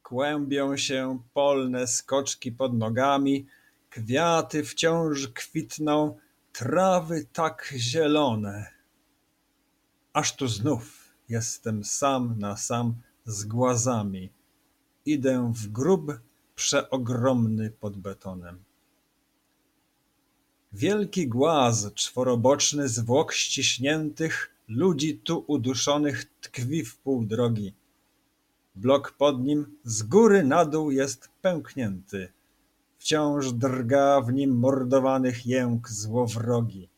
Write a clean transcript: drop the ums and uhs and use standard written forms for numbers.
Kłębią się polne skoczki pod nogami, kwiaty wciąż kwitną, trawy tak zielone. Aż tu znów jestem sam na sam z głazami. Idę w grób przeogromny pod betonem. Wielki głaz czworoboczny zwłok ściśniętych, ludzi tu uduszonych tkwi w pół drogi. Blok pod nim z góry na dół jest pęknięty. Wciąż drga w nim mordowanych jęk złowrogi.